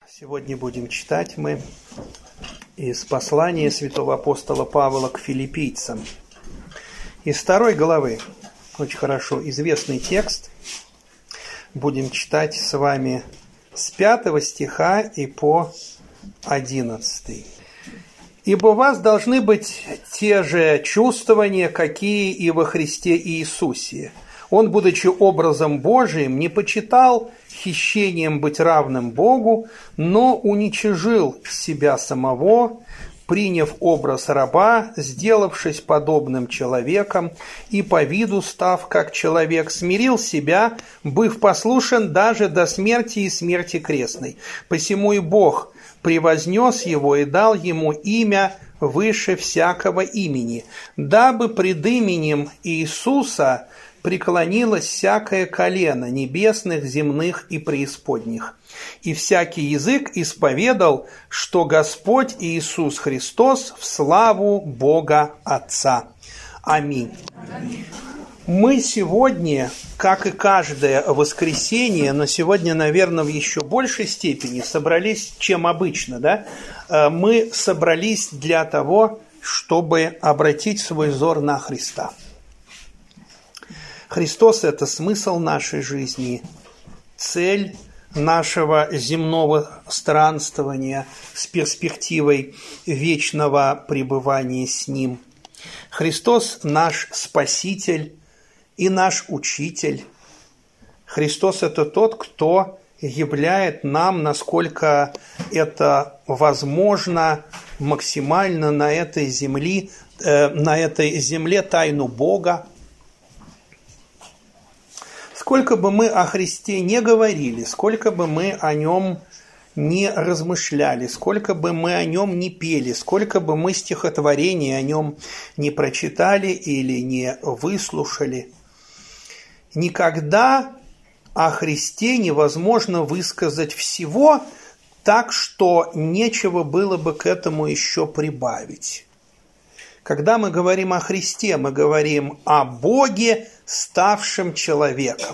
Сегодня будем читать мы из послания святого апостола Павла к филиппийцам. Из 2 главы, очень хорошо известный текст, будем читать с вами с 5 стиха и по 11. «Ибо у вас должны быть те же чувствования, какие и во Христе Иисусе. Он, будучи образом Божиим, не почитал хищением быть равным Богу, но уничижил себя самого, приняв образ раба, сделавшись подобным человеком, и по виду став как человек, смирил себя, быв послушен даже до смерти и смерти крестной. Посему и Бог превознес его и дал ему имя выше всякого имени, дабы пред именем Иисуса преклонилось всякое колено небесных, земных и преисподних, и всякий язык исповедал, что Господь Иисус Христос в славу Бога Отца. Аминь». Мы сегодня, как и каждое воскресенье, но сегодня, наверное, в еще большей степени собрались, чем обычно, да? Мы собрались для того, чтобы обратить свой взор на Христа. Христос – это смысл нашей жизни, цель нашего земного странствования с перспективой вечного пребывания с Ним. Христос – наш Спаситель и наш Учитель. Христос – это тот, кто являет нам, насколько это возможно, максимально на этой земле тайну Бога. Сколько бы мы о Христе не говорили, сколько бы мы о Нем не размышляли, сколько бы мы о Нем не пели, сколько бы мы стихотворений о Нем не прочитали или не выслушали, никогда о Христе невозможно высказать всего, так что нечего было бы к этому еще прибавить. Когда мы говорим о Христе, мы говорим о Боге, ставшем человеком.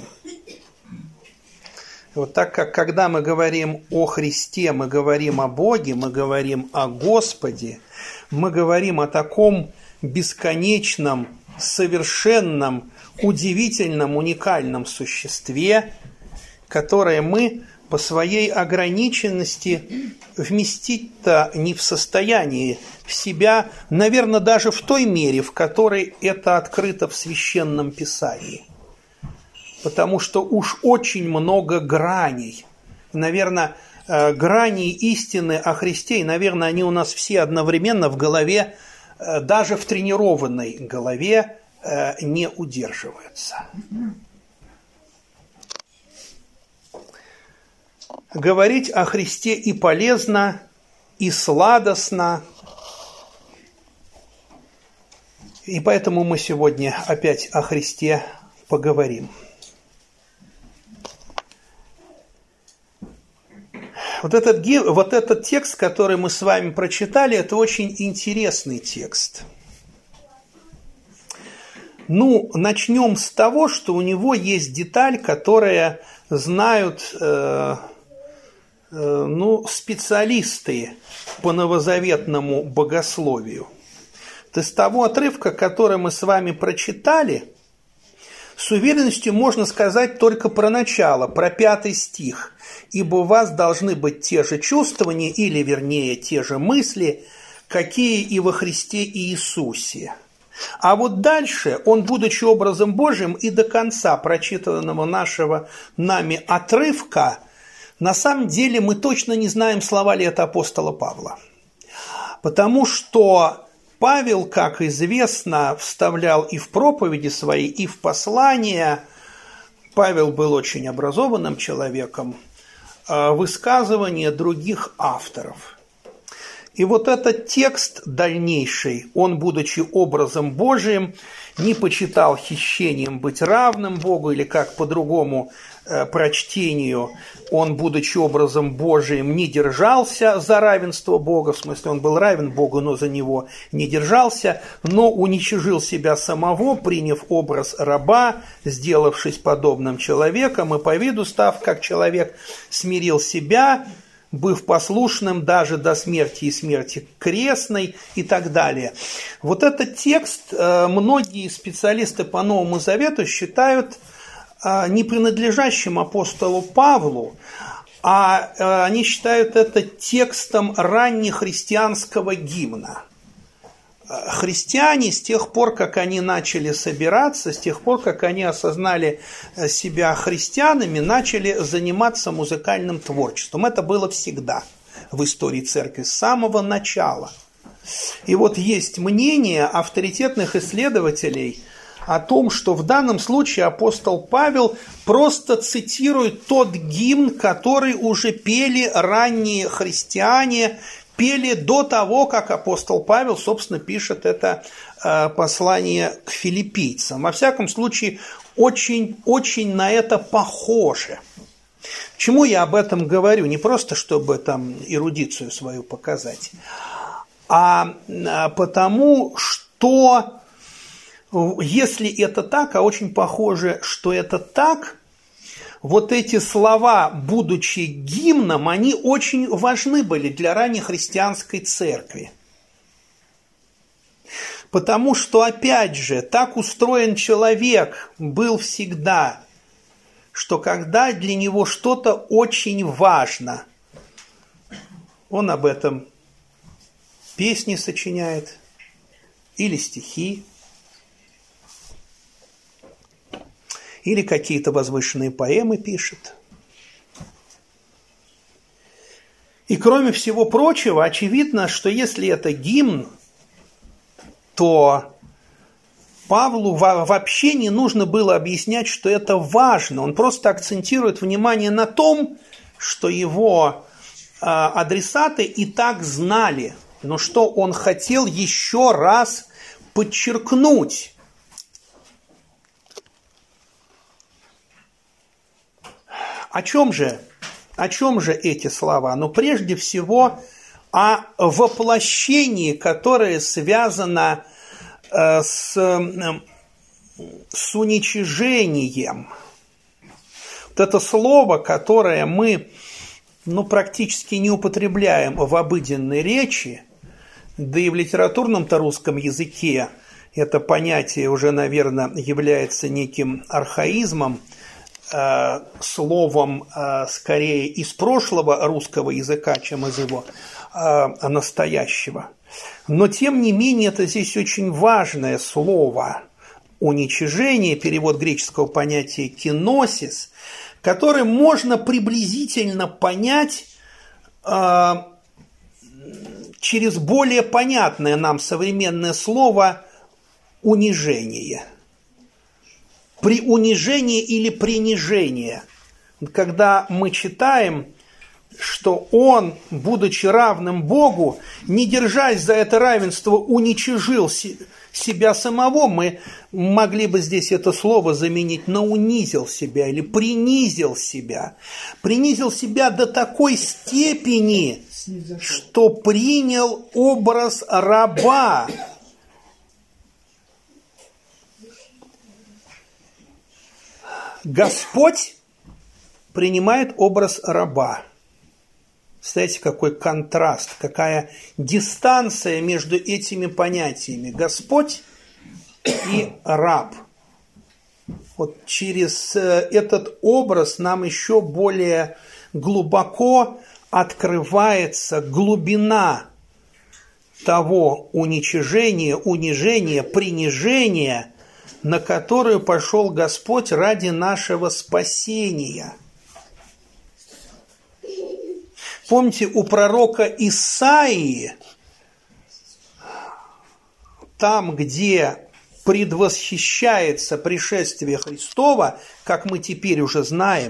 Вот так как когда мы говорим о Христе, мы говорим о Боге, мы говорим о Господе, мы говорим о таком бесконечном, совершенном, удивительном, уникальном существе, которое мы по своей ограниченности вместить-то не в состоянии в себя, наверное, даже в той мере, в которой это открыто в Священном Писании. Потому что уж очень много граней. Наверное, граней истины о Христе, и, наверное, они у нас все одновременно в голове, даже в тренированной голове не удерживаются. Говорить о Христе и полезно, и сладостно. И поэтому мы сегодня опять о Христе поговорим. Вот этот текст, который мы с вами прочитали, это очень интересный текст. Начнем с того, что у него есть деталь, которая знают специалисты по новозаветному богословию. То есть того отрывка, который мы с вами прочитали, с уверенностью можно сказать только про начало, про 5 стих. «Ибо у вас должны быть те же чувствования, или, вернее, те же мысли, какие и во Христе Иисусе». А вот дальше, он, будучи образом Божиим, и до конца прочитанного нашего нами отрывка, на самом деле мы точно не знаем, слова ли это апостола Павла. Потому что Павел, как известно, вставлял и в проповеди свои, и в послания. Павел был очень образованным человеком, высказывания других авторов. И вот этот текст дальнейший, он, будучи образом Божиим, не почитал хищением быть равным Богу, или как по-другому прочтению, он, будучи образом Божиим, не держался за равенство Бога, в смысле, он был равен Богу, но за него не держался, но уничижил себя самого, приняв образ раба, сделавшись подобным человеком, и по виду став как человек, смирил себя, быв послушным даже до смерти и смерти крестной и так далее. Вот этот текст многие специалисты по Новому Завету считают не принадлежащим апостолу Павлу, а они считают это текстом раннехристианского гимна. Христиане с тех пор, как они начали собираться, с тех пор, как они осознали себя христианами, начали заниматься музыкальным творчеством. Это было всегда в истории церкви, с самого начала. И вот есть мнение авторитетных исследователей о том, что в данном случае апостол Павел просто цитирует тот гимн, который уже пели ранние христиане, пели до того, как апостол Павел, собственно, пишет это послание к филиппийцам. Во всяком случае, очень на это похоже. Почему я об этом говорю? Не просто, чтобы там эрудицию свою показать, а потому что, если это так, а очень похоже, что это так, вот эти слова, будучи гимном, они очень важны были для раннехристианской церкви. Потому что, опять же, так устроен человек был всегда, что когда для него что-то очень важно, он об этом песни сочиняет или стихи, или какие-то возвышенные поэмы пишет. И кроме всего прочего, очевидно, что если это гимн, то Павлу вообще не нужно было объяснять, что это важно. Он просто акцентирует внимание на том, что его адресаты и так знали, но что он хотел еще раз подчеркнуть. О чем же эти слова? Ну, прежде всего, о воплощении, которое связано с уничижением. Вот это слово, которое мы практически не употребляем в обыденной речи, да и в литературном-то русском языке это понятие уже, наверное, является неким архаизмом, словом скорее из прошлого русского языка, чем из его настоящего. Но тем не менее это здесь очень важное слово уничижение, перевод греческого понятия киносис, которое можно приблизительно понять через более понятное нам современное слово унижение. При унижении или принижении, когда мы читаем, что он, будучи равным Богу, не держась за это равенство, уничижил себя самого, мы могли бы здесь это слово заменить на унизил себя или принизил себя. Принизил себя до такой степени, что принял образ раба. Господь принимает образ раба. Представляете, какой контраст, какая дистанция между этими понятиями. Господь и раб. Вот через этот образ нам еще более глубоко открывается глубина того уничижения, унижения, принижения, на которую пошел Господь ради нашего спасения. Помните, у пророка Исаии, там, где предвосхищается пришествие Христова, как мы теперь уже знаем,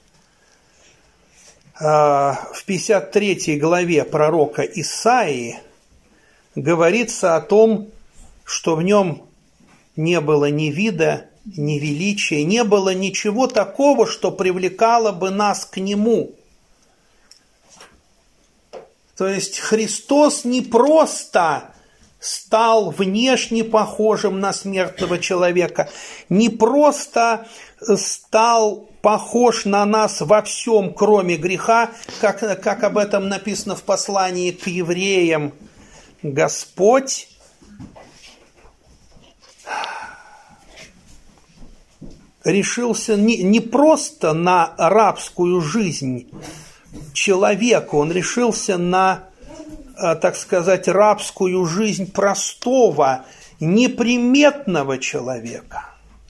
в 53 главе пророка Исаии говорится о том, что в нем не было ни вида, ни величия, не было ничего такого, что привлекало бы нас к Нему. То есть Христос не просто стал внешне похожим на смертного человека, не просто стал похож на нас во всем, кроме греха, как об этом написано в послании к евреям. Господь решился не просто на рабскую жизнь человека, он решился на, так сказать, рабскую жизнь простого, неприметного человека.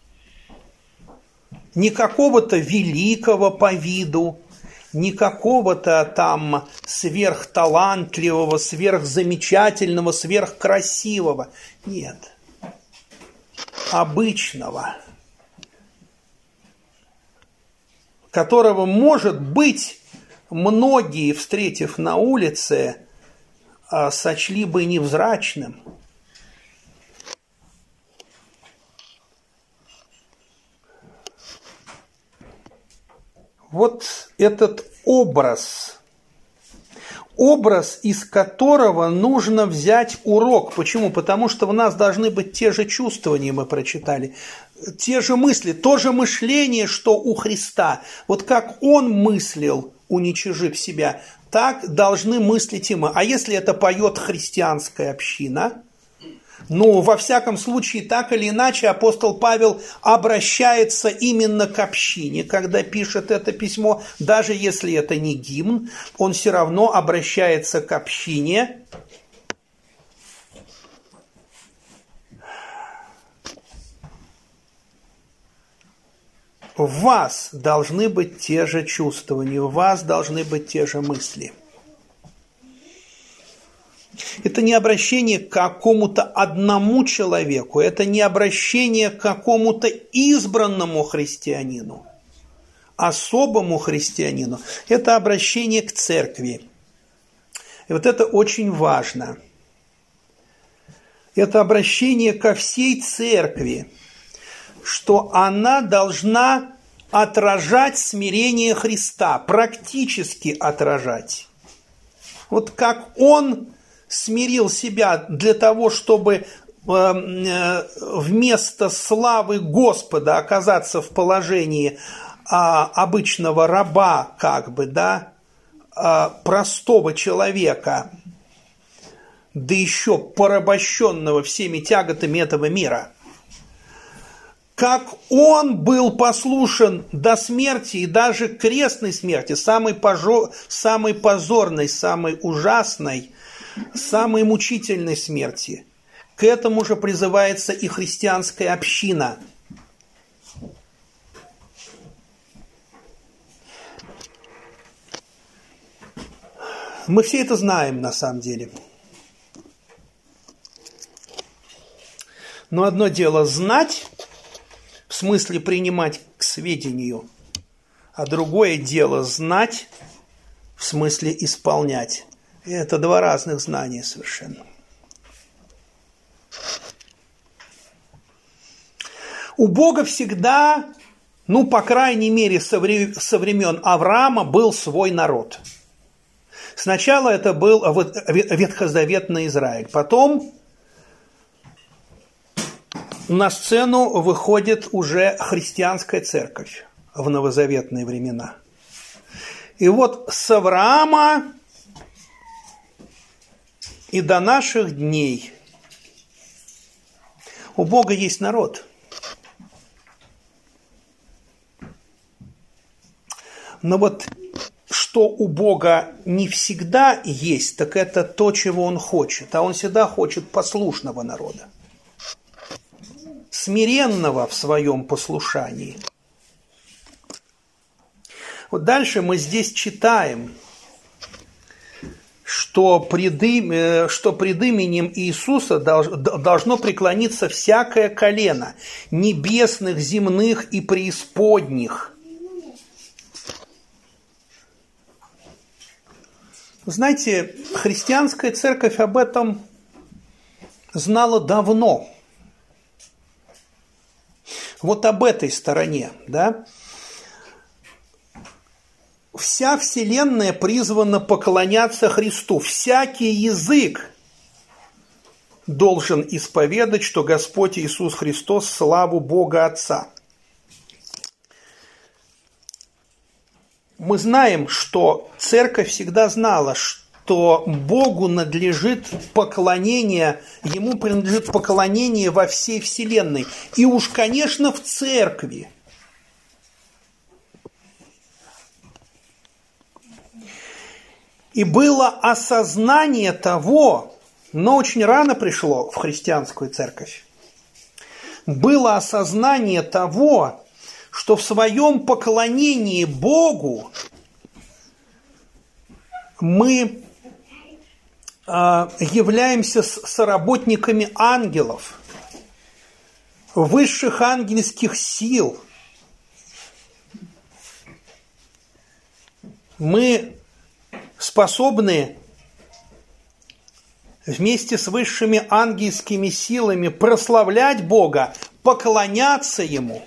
Не какого-то великого по виду, не какого-то там сверхталантливого, сверхзамечательного, сверхкрасивого. Нет. Обычного. Которого, может быть, многие, встретив на улице, сочли бы невзрачным. Вот этот образ, из которого нужно взять урок. Почему? Потому что у нас должны быть те же чувствования, мы прочитали, те же мысли, то же мышление, что у Христа. Вот как Он мыслил, уничижив себя, так должны мыслить и мы. А если это поет христианская община? Ну, во всяком случае, так или иначе, апостол Павел обращается именно к общине, когда пишет это письмо, даже если это не гимн, он все равно обращается к общине. В вас должны быть те же чувствования, в вас должны быть те же мысли. Это не обращение к какому-то одному человеку, это не обращение к какому-то избранному христианину, особому христианину. Это обращение к церкви. И вот это очень важно. Это обращение ко всей церкви, что она должна отражать смирение Христа, практически отражать. Вот как Он смирил себя для того, чтобы вместо славы Господа оказаться в положении обычного раба, как бы, да, простого человека, да еще порабощенного всеми тяготами этого мира. Как Он был послушен до смерти и даже крестной смерти, самой позорной, самой ужасной, самой мучительной смерти. К этому же призывается и христианская община. Мы все это знаем на самом деле. Но одно дело знать, в смысле принимать к сведению, а другое дело знать, в смысле исполнять. Это два разных знания совершенно. У Бога всегда, ну, по крайней мере, со времен Авраама был свой народ. Сначала это был ветхозаветный Израиль. Потом на сцену выходит уже христианская церковь в новозаветные времена. И вот с Авраама и до наших дней у Бога есть народ. Но вот что у Бога не всегда есть, так это то, чего Он хочет. А Он всегда хочет послушного народа, смиренного в своем послушании. Вот дальше мы здесь читаем, что пред именем Иисуса должно преклониться всякое колено небесных, земных и преисподних. Знаете, христианская церковь об этом знала давно. Вот об этой стороне, да? Вся вселенная призвана поклоняться Христу. Всякий язык должен исповедать, что Господь Иисус Христос славу Бога Отца. Мы знаем, что Церковь всегда знала, что Богу надлежит поклонение, Ему принадлежит поклонение во всей Вселенной. И уж, конечно, в Церкви. И было осознание того, но очень рано пришло в христианскую церковь, было осознание того, что в своем поклонении Богу мы являемся соработниками ангелов, высших ангельских сил. Мы способны вместе с высшими ангельскими силами прославлять Бога, поклоняться Ему.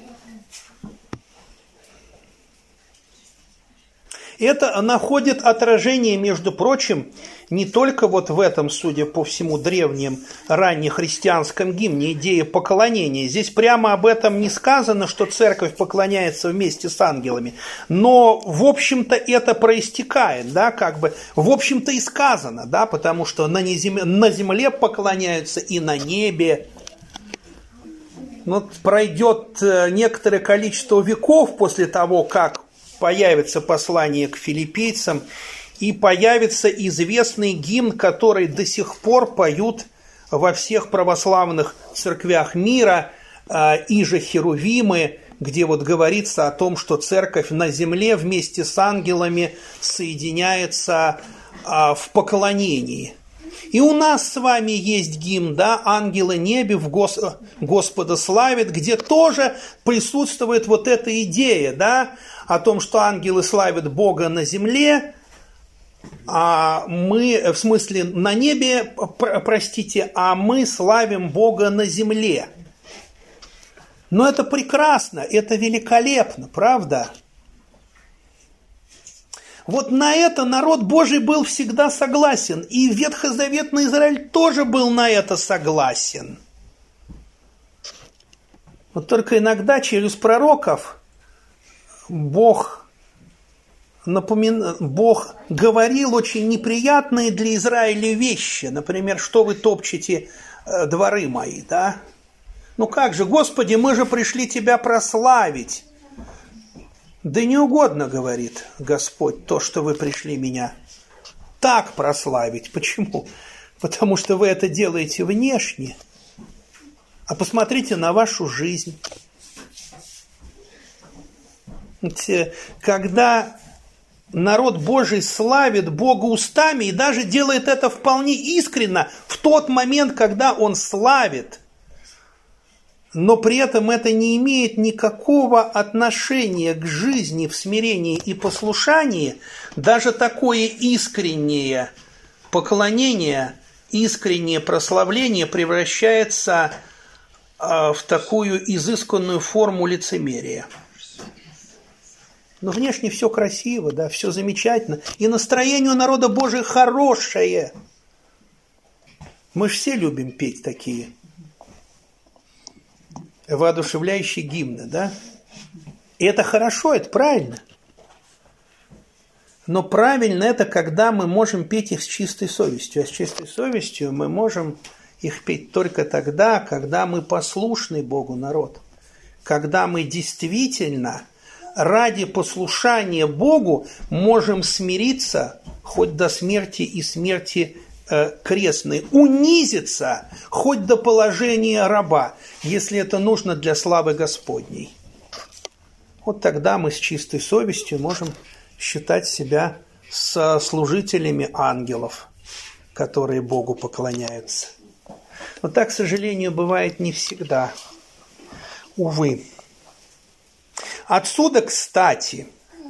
Это находит отражение, между прочим, не только вот в этом, судя по всему, древнем раннехристианском гимне идеи поклонения. Здесь прямо об этом не сказано, что церковь поклоняется вместе с ангелами. Но, в общем-то, это проистекает, да, как бы, в общем-то и сказано, да, потому что на земле поклоняются и на небе. Вот пройдет некоторое количество веков после того, как появится послание к филиппийцам, и появится известный гимн, который до сих пор поют во всех православных церквях мира, «Иже Херувимы», где вот говорится о том, что церковь на земле вместе с ангелами соединяется в поклонении. И у нас с вами есть гимн, да, «Ангелы небе в Господа славят», где тоже присутствует вот эта идея, да, о том, что ангелы славят Бога на земле, а мы, в смысле, на небе, простите, а мы славим Бога на земле. Но это прекрасно, это великолепно, правда? Вот на это народ Божий был всегда согласен, и ветхозаветный Израиль тоже был на это согласен. Вот только иногда через пророков Бог говорил очень неприятные для Израиля вещи. Например, что вы топчете дворы мои, да? Ну как же, Господи, мы же пришли Тебя прославить. Да не угодно, говорит Господь, то, что вы пришли меня так прославить. Почему? Потому что вы это делаете внешне. А посмотрите на вашу жизнь. Когда народ Божий славит Бога устами и даже делает это вполне искренно в тот момент, когда он славит, но при этом это не имеет никакого отношения к жизни в смирении и послушании, даже такое искреннее поклонение, искреннее прославление превращается в такую изысканную форму лицемерия. Но внешне все красиво, да, все замечательно. И настроение у народа Божия хорошее. Мы же все любим петь такие воодушевляющие гимны, да? И это хорошо, это правильно. Но правильно это, когда мы можем петь их с чистой совестью. А с чистой совестью мы можем их петь только тогда, когда мы послушный Богу народ. Когда мы действительно ради послушания Богу можем смириться хоть до смерти и смерти крестной, унизиться хоть до положения раба, если это нужно для славы Господней. Вот тогда мы с чистой совестью можем считать себя служителями ангелов, которые Богу поклоняются. Но так, к сожалению, бывает не всегда. Увы. Отсюда, кстати,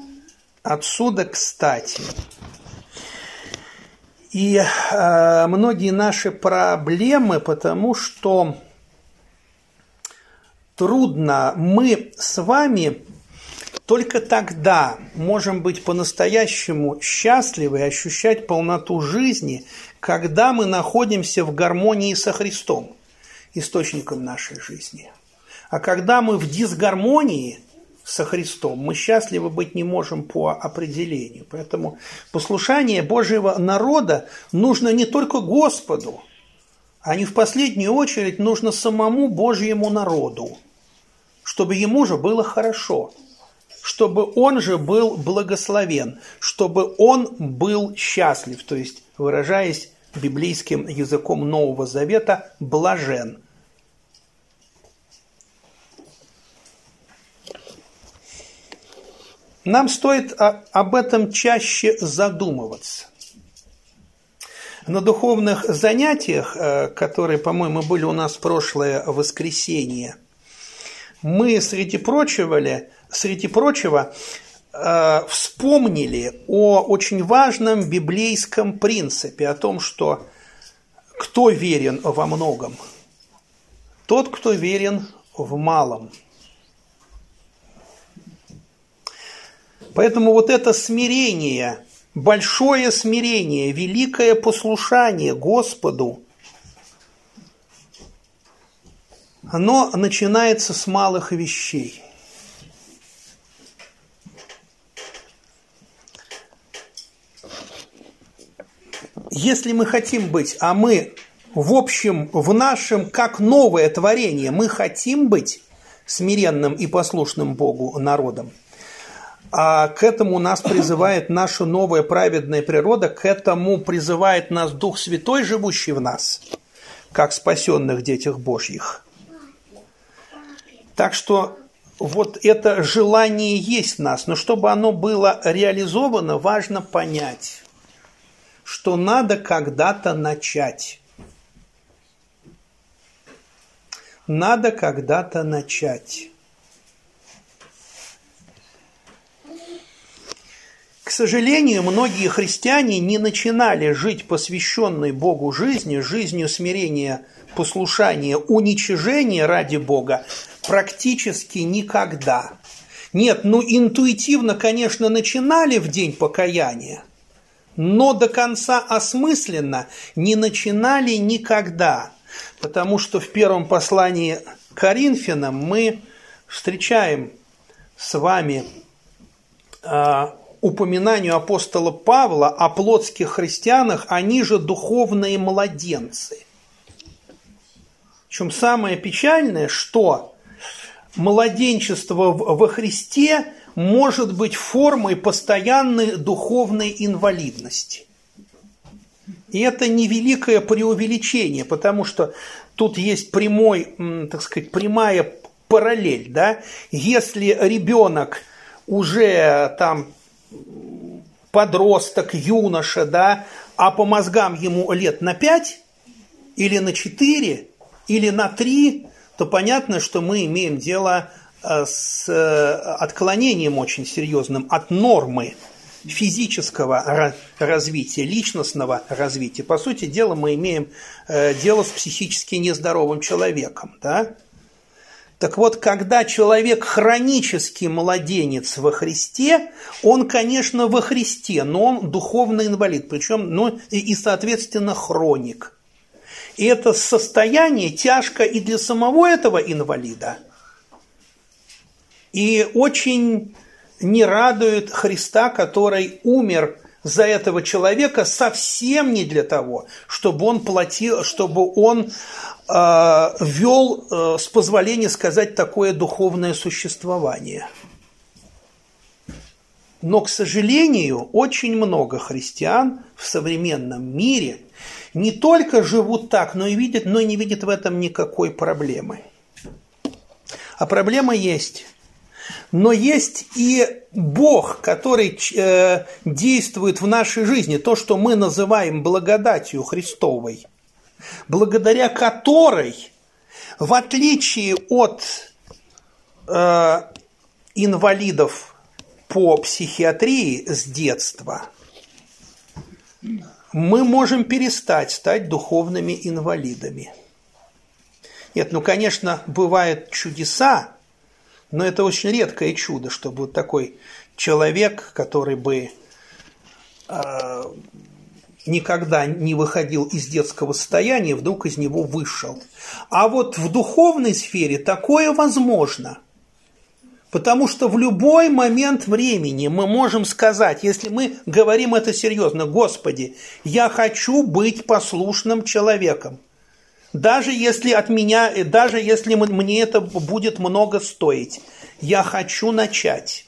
и многие наши проблемы, потому что трудно, мы с вами Только тогда можем быть по-настоящему счастливы и ощущать полноту жизни, когда мы находимся в гармонии со Христом, источником нашей жизни. А когда мы в дисгармонии со Христом, мы счастливы быть не можем по определению. Поэтому послушание Божьего народа нужно не только Господу, а не в последнюю очередь нужно самому Божьему народу, чтобы ему же было хорошо, чтобы он же был благословен, чтобы он был счастлив, то есть, выражаясь библейским языком Нового Завета, блажен. Нам стоит об этом чаще задумываться. На духовных занятиях, которые, по-моему, были у нас в прошлое воскресенье, мы, среди прочего, вспомнили о очень важном библейском принципе, о том, что кто верен во многом? Тот, кто верен в малом. Поэтому вот это смирение, большое смирение, великое послушание Господу, оно начинается с малых вещей. Если мы хотим быть, а мы, в общем, в нашем, как новое творение, мы хотим быть смиренным и послушным Богу народом, а к этому нас призывает наша новая праведная природа, к этому призывает нас Дух Святой, живущий в нас, как спасенных детях Божьих. Так что вот это желание есть в нас, но чтобы оно было реализовано, важно понять, что надо когда-то начать. Надо когда-то начать. К сожалению, многие христиане не начинали жить посвященной Богу жизнью, жизнью смирения, послушания, уничижения ради Бога практически никогда. Нет, интуитивно, конечно, начинали в день покаяния, но до конца осмысленно не начинали никогда, потому что в первом послании к Коринфянам мы встречаем с вами упоминанию апостола Павла о плотских христианах, они же духовные младенцы. Причем самое печальное, что младенчество во Христе может быть формой постоянной духовной инвалидности. И это невеликое преувеличение, потому что тут есть прямая параллель. Да? Если ребенок уже там подросток, юноша, да, а по мозгам ему лет на 5 или на 4 или на 3, то понятно, что мы имеем дело с отклонением очень серьезным от нормы физического развития, личностного развития. По сути дела, мы имеем дело с психически нездоровым человеком. Да? Так вот, когда человек хронический младенец во Христе, он, конечно, во Христе, но он духовный инвалид, причем, и, соответственно, хроник. И это состояние тяжко и для самого этого инвалида, и очень не радует Христа, который умер за этого человека совсем не для того, чтобы он платил, чтобы он вел, с позволения сказать, такое духовное существование. Но, к сожалению, очень много христиан в современном мире не только живут так, но и не видят в этом никакой проблемы. А проблема есть. Но есть и Бог, который действует в нашей жизни, то, что мы называем благодатью Христовой, благодаря которой, в отличие от инвалидов по психиатрии с детства, мы можем перестать стать духовными инвалидами. Нет, конечно, бывают чудеса, Но это очень редкое чудо, чтобы вот такой человек, который бы никогда не выходил из детского состояния, вдруг из него вышел. А вот в духовной сфере такое возможно. Потому что в любой момент времени мы можем сказать, если мы говорим это серьезно: Господи, я хочу быть послушным человеком. Даже если от меня, даже если мне это будет много стоить, я хочу начать.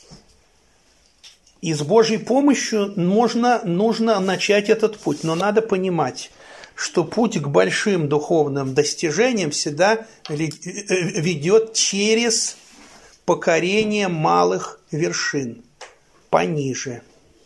И с Божьей помощью нужно начать этот путь. Но надо понимать, что путь к большим духовным достижениям всегда ведет через покорение малых вершин, пониже.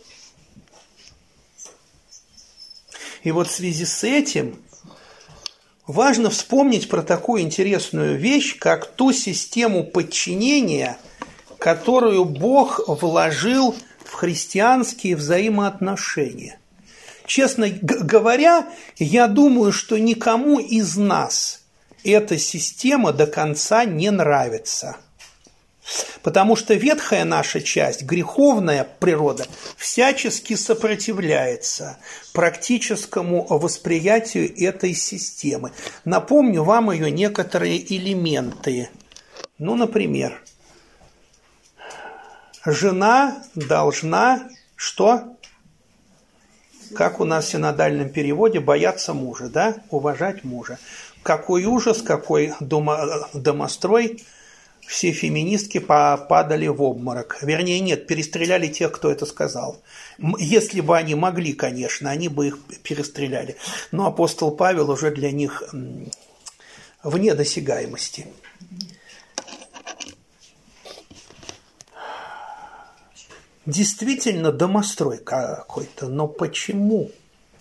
И вот в связи с этим важно вспомнить про такую интересную вещь, как ту систему подчинения, которую Бог вложил в христианские взаимоотношения. Честно говоря, я думаю, что никому из нас эта система до конца не нравится. Потому что ветхая наша часть, греховная природа, всячески сопротивляется практическому восприятию этой системы. Напомню вам ее некоторые элементы. Ну, например, жена должна что? Как у нас в синодальном переводе, бояться мужа, да? Уважать мужа. Какой ужас, какой домострой. Все феминистки падали в обморок. Вернее, нет, перестреляли тех, кто это сказал. Если бы они могли, конечно, они бы их перестреляли. Но апостол Павел уже для них вне досягаемости. Действительно домострой какой-то, но почему?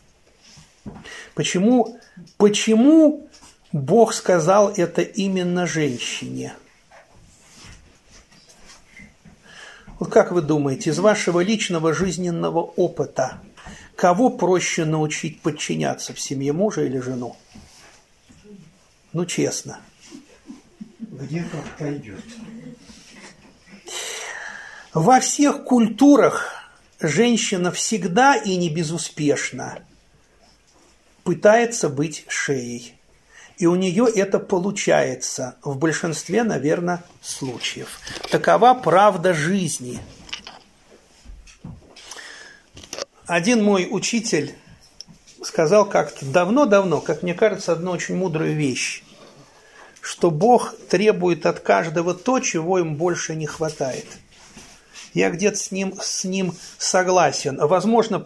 Почему Бог сказал это именно женщине? Вот как вы думаете, из вашего личного жизненного опыта, кого проще научить подчиняться, в семье мужа или жену? Ну, честно. Где как пойдет? Во всех культурах женщина всегда и не безуспешно пытается быть шеей. И у нее это получается в большинстве, наверное, случаев. Такова правда жизни. Один мой учитель сказал как-то давно-давно, как мне кажется, одну очень мудрую вещь, что Бог требует от каждого то, чего им больше не хватает. Я где-то с ним согласен. Возможно,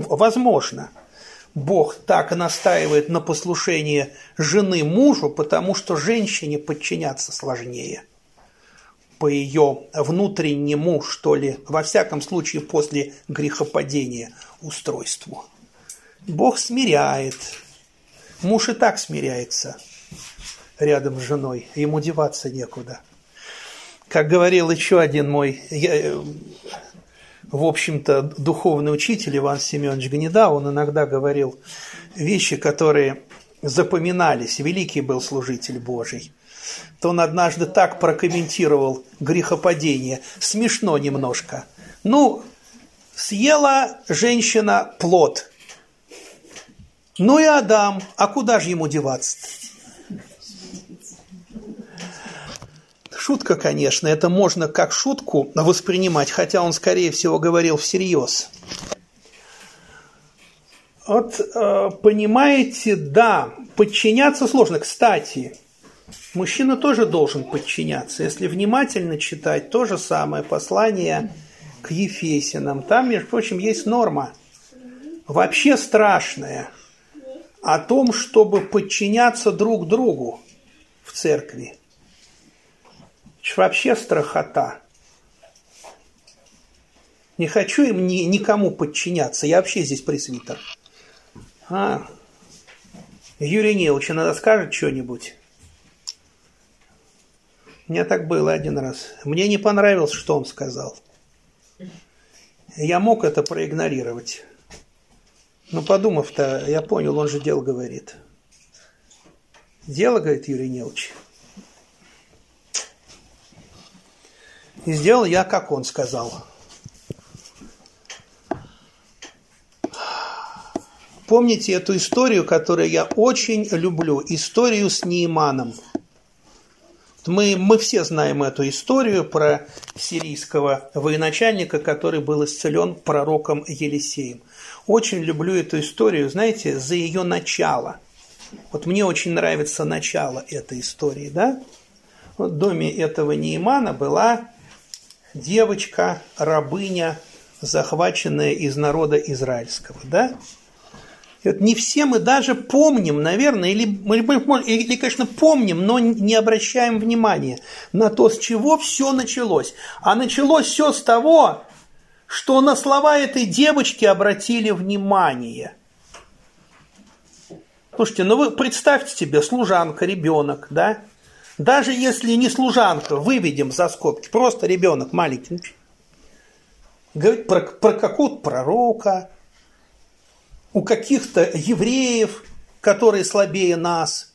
Бог так настаивает на послушании жены мужу, потому что женщине подчиняться сложнее. По ее внутреннему, что ли, во всяком случае после грехопадения, устройству. Бог смиряет. Муж и так смиряется рядом с женой. Ему деваться некуда. Как говорил еще один мой, в общем-то, духовный учитель Иван Семенович Гнеда, он иногда говорил вещи, которые запоминались. Великий был служитель Божий. То он однажды так прокомментировал грехопадение, смешно немножко. Ну, съела женщина плод. Ну и Адам, а куда же ему деваться-то? Шутка, конечно, это можно как шутку воспринимать, хотя он, скорее всего, говорил всерьез. Вот, понимаете, да, подчиняться сложно. Кстати, мужчина тоже должен подчиняться. Если внимательно читать, то же самое послание к Ефесянам. Там, между прочим, есть норма, вообще страшная, о том, чтобы подчиняться друг другу в церкви. Вообще страхота. Не хочу им никому подчиняться. Я вообще здесь пресвитер. Юрий Неуч, иногда скажет что-нибудь. У меня так было один раз. Мне не понравилось, что он сказал. Я мог это проигнорировать. Но подумав-то, я понял, он же дело говорит. Дело, говорит Юрий Неуч. И сделал я, как он сказал. Помните эту историю, которую я очень люблю, историю с Неиманом. Мы все знаем эту историю про сирийского военачальника, который был исцелен пророком Елисеем. Очень люблю эту историю, знаете, за ее начало. Вот мне очень нравится начало этой истории, да? Вот в доме этого Неимана была девочка, рабыня, захваченная из народа израильского, да? И вот не все мы даже помним, наверное, или, конечно, помним, но не обращаем внимания на то, с чего все началось. А началось все с того, что на слова этой девочки обратили внимание. Слушайте, ну вы представьте себе, служанка, ребенок, да? Даже если не служанка, выведем за скобки, просто ребенок маленький. Говорит про какого-то пророка, у каких-то евреев, которые слабее нас.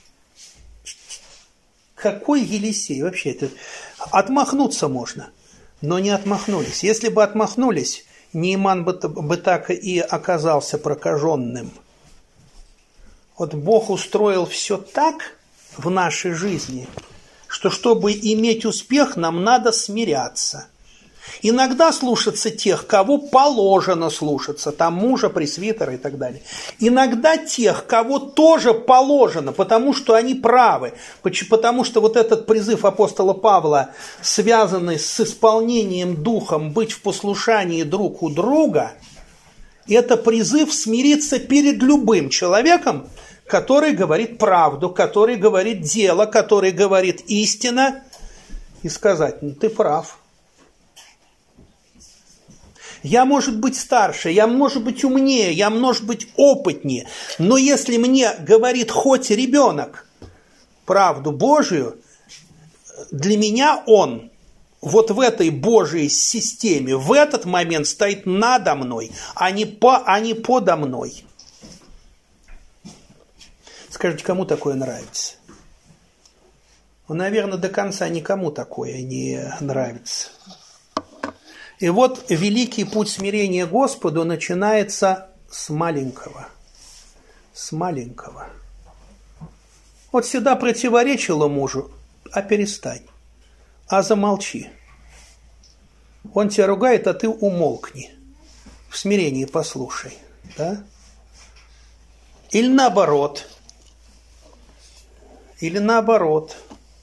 Какой Елисей вообще? Это отмахнуться можно, но не отмахнулись. Если бы отмахнулись, Неиман бы так и оказался прокаженным. Вот Бог устроил все так в нашей жизни, что чтобы иметь успех, нам надо смиряться. Иногда слушаться тех, кого положено слушаться, там мужа, пресвитера и так далее. Иногда тех, кого тоже положено, потому что они правы. Потому что вот этот призыв апостола Павла, связанный с исполнением духом, быть в послушании друг у друга, это призыв смириться перед любым человеком, который говорит правду, который говорит дело, который говорит истина, и сказать: ну ты прав. Я, может быть, старше, я, может быть, умнее, я, может быть, опытнее, но если мне говорит хоть ребенок правду Божию, для меня он вот в этой Божьей системе в этот момент стоит надо мной, а не подо мной. Скажите, кому такое нравится? Ну, наверное, до конца никому такое не нравится. И вот великий путь смирения Господу начинается с маленького. С маленького. Вот всегда противоречило мужу: а перестань, а замолчи. Он тебя ругает, а ты умолкни. В смирении послушай. Да? Или наоборот. Или наоборот.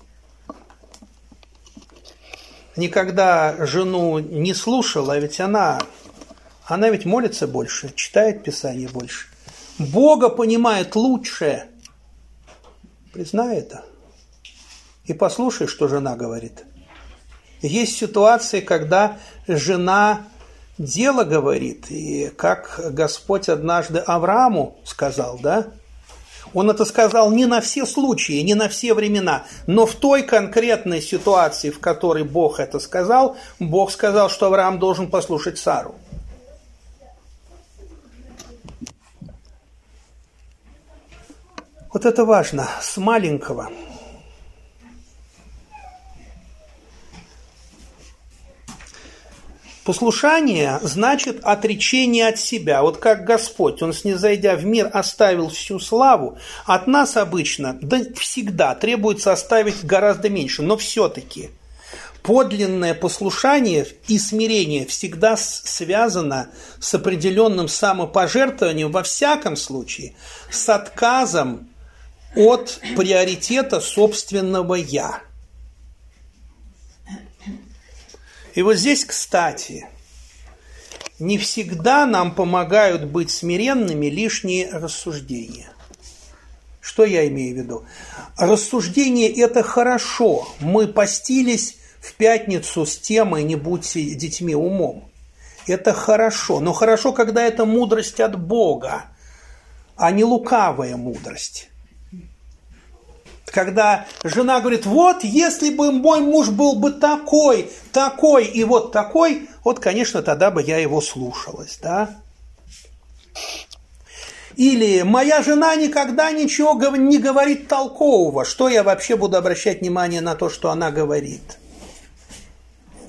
Никогда жену не слушала, а ведь она ведь молится больше, читает Писание больше. Бога понимает лучше. Признай это. И послушай, что жена говорит. Есть ситуации, когда жена дело говорит, и как Господь однажды Аврааму сказал, да? Он это сказал не на все случаи, не на все времена, но в той конкретной ситуации, в которой Бог это сказал, Бог сказал, что Авраам должен послушать Сару. Вот это важно, с маленького. Послушание значит отречение от себя. Вот как Господь, Он, снизойдя в мир, оставил всю славу, от нас обычно, да всегда требуется оставить гораздо меньше, но все-таки подлинное послушание и смирение всегда связано с определенным самопожертвованием, во всяком случае, с отказом от приоритета собственного «я». И вот здесь, кстати, не всегда нам помогают быть смиренными лишние рассуждения. Что я имею в виду? Рассуждение – это хорошо. Мы постились в пятницу с темой «Не будьте детьми умом». Это хорошо. Но хорошо, когда это мудрость от Бога, а не лукавая мудрость. Когда жена говорит: вот если бы мой муж был бы такой и вот такой, вот, конечно, тогда бы я его слушалась, да? Или моя жена никогда ничего не говорит толкового, что я вообще буду обращать внимание на то, что она говорит?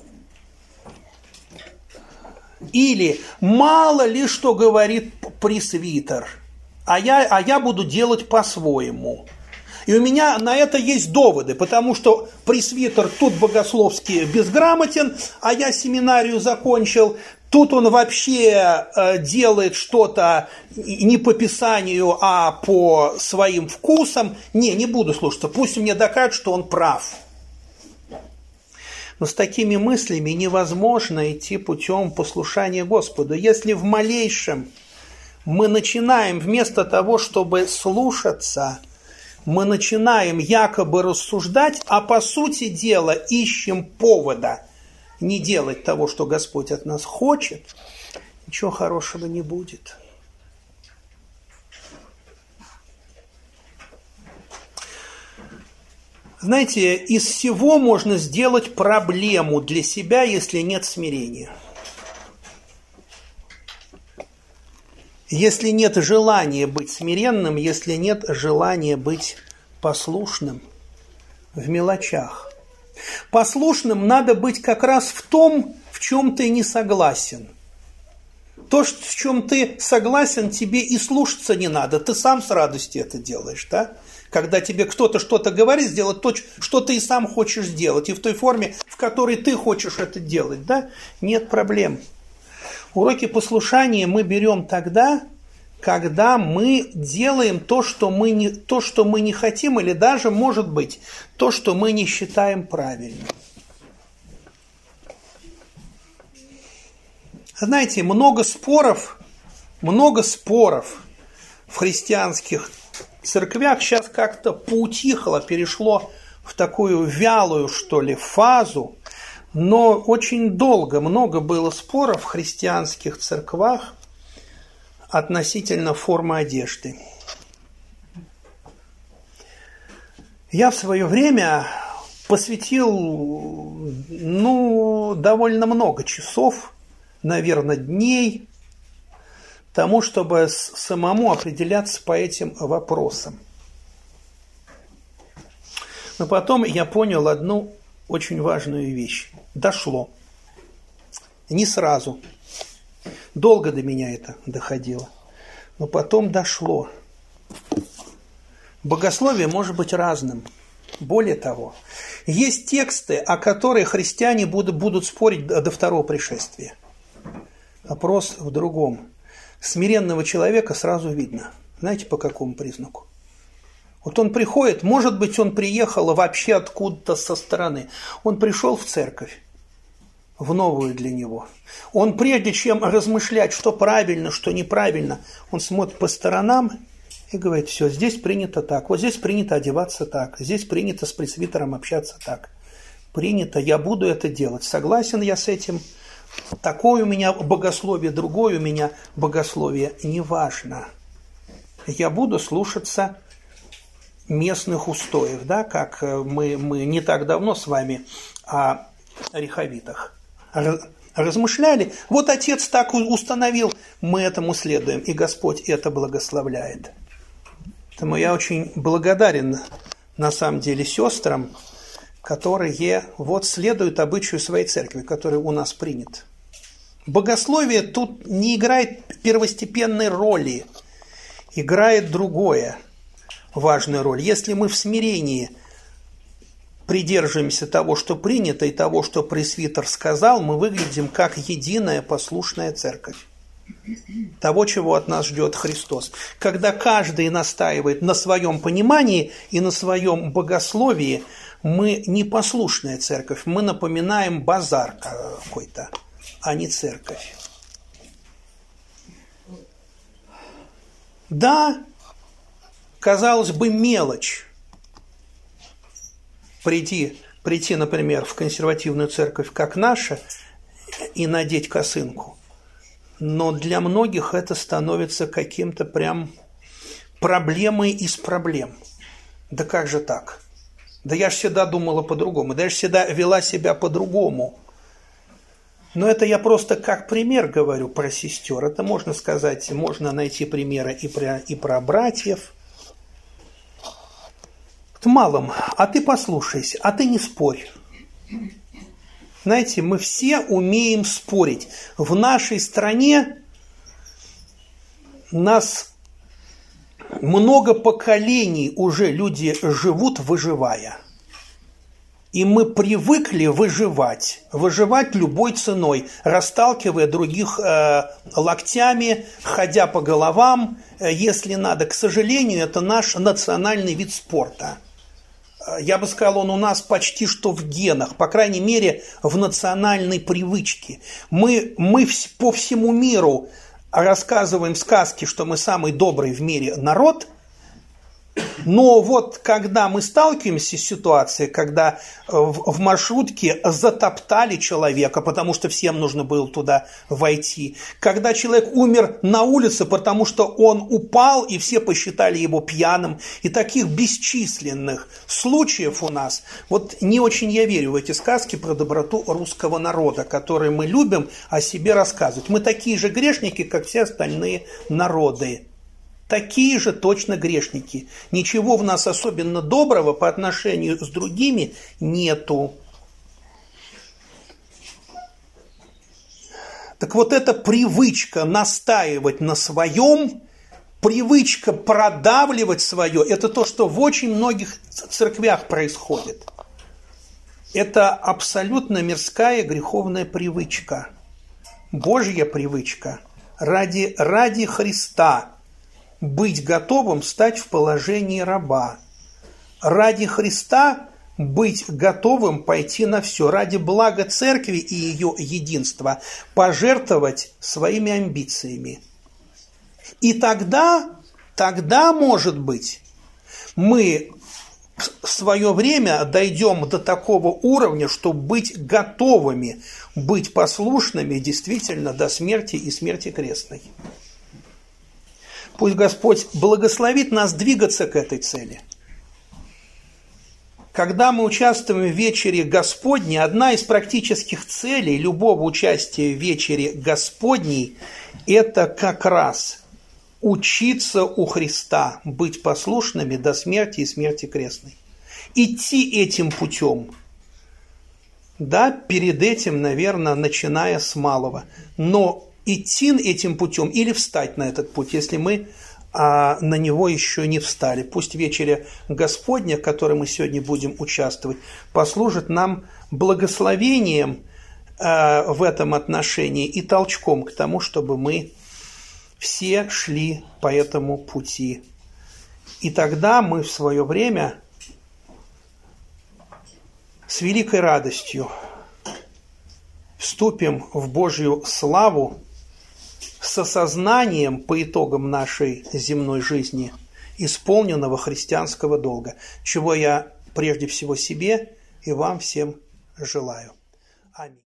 Или мало ли что говорит пресвитер, а я буду делать по-своему. И у меня на это есть доводы, потому что пресвитер тут богословски безграмотен, а я семинарию закончил, тут он вообще делает что-то не по Писанию, а по своим вкусам. Не буду слушаться, пусть мне докажут, что он прав. Но с такими мыслями невозможно идти путем послушания Господу. Если в малейшем мы начинаем вместо того, чтобы слушаться, мы начинаем якобы рассуждать, а по сути дела ищем повода не делать того, что Господь от нас хочет, ничего хорошего не будет. Знаете, из всего можно сделать проблему для себя, если нет смирения. Если нет желания быть смиренным, если нет желания быть послушным в мелочах. Послушным надо быть как раз в том, в чем ты не согласен. То, в чем ты согласен, тебе и слушаться не надо. Ты сам с радостью это делаешь, да? Когда тебе кто-то что-то говорит, сделать то, что ты и сам хочешь сделать, и в той форме, в которой ты хочешь это делать, да? Нет проблем. Уроки послушания мы берем тогда, когда мы делаем то, что мы не хотим, или даже, может быть, то, что мы не считаем правильным. Знаете, много споров в христианских церквях сейчас как-то поутихло, перешло в такую вялую, что ли, фазу, но очень много было споров в христианских церквах относительно формы одежды. Я в свое время посвятил, довольно много часов, наверное, дней тому, чтобы самому определяться по этим вопросам. Но потом я понял одну очень важную вещь. Дошло. Не сразу. Долго до меня это доходило. Но потом дошло. Богословие может быть разным. Более того, есть тексты, о которых христиане будут спорить до второго пришествия. Вопрос в другом. Смиренного человека сразу видно. Знаете, по какому признаку? Вот он приходит, может быть, он приехал вообще откуда-то со стороны. Он пришел в церковь, в новую для него. Он, прежде чем размышлять, что правильно, что неправильно, он смотрит по сторонам и говорит: все, здесь принято так, вот здесь принято одеваться так, здесь принято с пресвитером общаться так. Принято, я буду это делать. Согласен я с этим? Такое у меня богословие, другое у меня богословие. Неважно. Я буду слушаться местных устоев, да, как мы не так давно с вами о риховитах размышляли. Вот Отец так установил, мы этому следуем, и Господь это благословляет. Поэтому я очень благодарен, на самом деле, сестрам, которые вот следуют обычаю своей церкви, который у нас принят. Богословие тут не играет первостепенной роли, играет другое. Важную роль. Если мы в смирении придерживаемся того, что принято, и того, что пресвитер сказал, мы выглядим как единая послушная церковь. Того, чего от нас ждет Христос. Когда каждый настаивает на своем понимании и на своем богословии, мы не послушная церковь, мы напоминаем базар какой-то, а не церковь. Да, казалось бы, мелочь прийти, например, в консервативную церковь, как наша, и надеть косынку. Но для многих это становится каким-то прям проблемой из проблем. Да как же так? Да я же всегда думала по-другому, да я же всегда вела себя по-другому. Но это я просто как пример говорю про сестер. Это можно сказать, можно найти примеры и про братьев. Малым, а ты послушайся, а ты не спорь. Знаете, мы все умеем спорить. В нашей стране нас много поколений уже люди живут, выживая. И мы привыкли выживать любой ценой, расталкивая других локтями, ходя по головам, если надо. К сожалению, это наш национальный вид спорта. Я бы сказал, он у нас почти что в генах, по крайней мере, в национальной привычке. Мы по всему миру рассказываем сказки, что мы самый добрый в мире народ, но вот когда мы сталкиваемся с ситуацией, когда в маршрутке затоптали человека, потому что всем нужно было туда войти, когда человек умер на улице, потому что он упал, и все посчитали его пьяным, и таких бесчисленных случаев у нас, вот не очень я верю в эти сказки про доброту русского народа, которые мы любим о себе рассказывать. Мы такие же грешники, как все остальные народы. Такие же точно грешники. Ничего в нас особенно доброго по отношению с другими нету. Так вот эта привычка настаивать на своем, привычка продавливать свое, это то, что в очень многих церквях происходит. Это абсолютно мирская греховная привычка. Божья привычка ради Христа. Быть готовым стать в положении раба. Ради Христа быть готовым пойти на все. Ради блага церкви и ее единства пожертвовать своими амбициями. И тогда, может быть, мы в свое время дойдем до такого уровня, чтобы быть готовыми, быть послушными действительно до смерти и смерти крестной. Пусть Господь благословит нас двигаться к этой цели. Когда мы участвуем в вечере Господней, одна из практических целей любого участия в вечере Господней – это как раз учиться у Христа, быть послушными до смерти и смерти крестной. Идти этим путем. Да, перед этим, наверное, начиная с малого. Но идти этим путем или встать на этот путь, если мы на него еще не встали. Пусть вечеря Господня, в которой мы сегодня будем участвовать, послужит нам благословением в этом отношении и толчком к тому, чтобы мы все шли по этому пути. И тогда мы в свое время с великой радостью вступим в Божью славу с осознанием по итогам нашей земной жизни исполненного христианского долга, чего я прежде всего себе и вам всем желаю. Аминь.